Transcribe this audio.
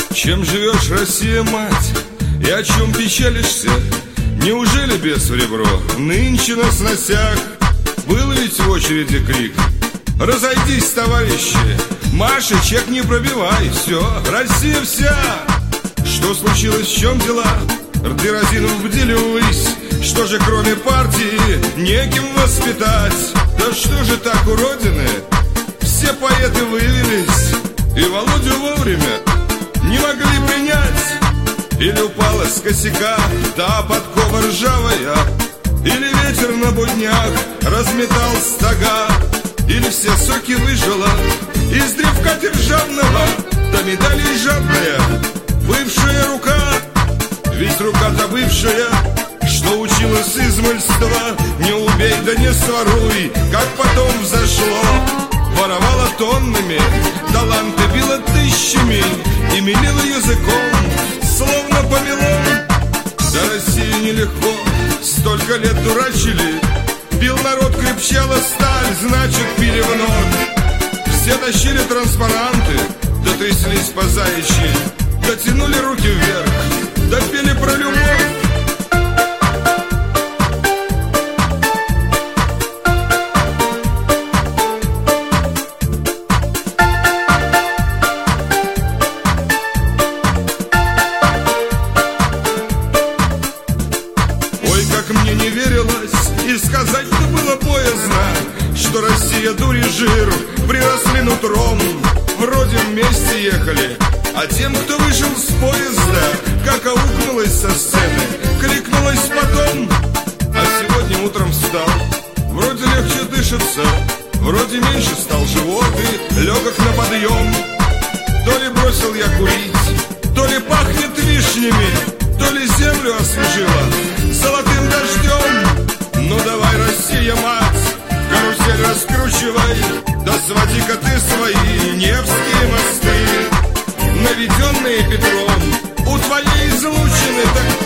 Чем живешь, Россия, мать, и о чем печалишься? Неужели бес в ребро? Нынче на сносях был ведь в очереди крик: разойдись, товарищи, Маша, чек не пробивай. Все, Россия вся. Что случилось, в чем дела? Рты разинув бдили ввысь. Что же кроме партии неким воспитать? Да что же так у родины? Все поэты выявились, и Володю вовремя не могли принять. Или упала с косяка та подкова ржавая, или ветер на буднях разметал стога, или все соки выжила из древка державного, да медали жадная бывшая рука. Ведь рука-то бывшая, что училась измольства, не убей да не своруй, как потом взошло. Воровала тоннами, таланты била тысячами и мелила языком, словно помелом. Да России нелегко, столько лет дурачили, бил народ, крепчала сталь, значит пили вновь. Все тащили транспаранты, да тряслись по заячьи, да тянули руки вверх, да пели про любовь. Мне не верилось, и сказать-то было боязно, что Россия, дури жир, приросли нутром. Вроде вместе ехали, а тем, кто вышел с поезда, как аукнулось со сцены, кликнулось потом. А сегодня утром встал, вроде легче дышится, вроде меньше стал живот и легок на подъем. То ли бросил я курить, то ли пахнет вишнями, то ли землю освежила золотым дождем. Ну давай, Россия, мать, карусель раскручивай, да своди-ка ты свои Невские мосты, наведенные Петром у твоей излучины. Так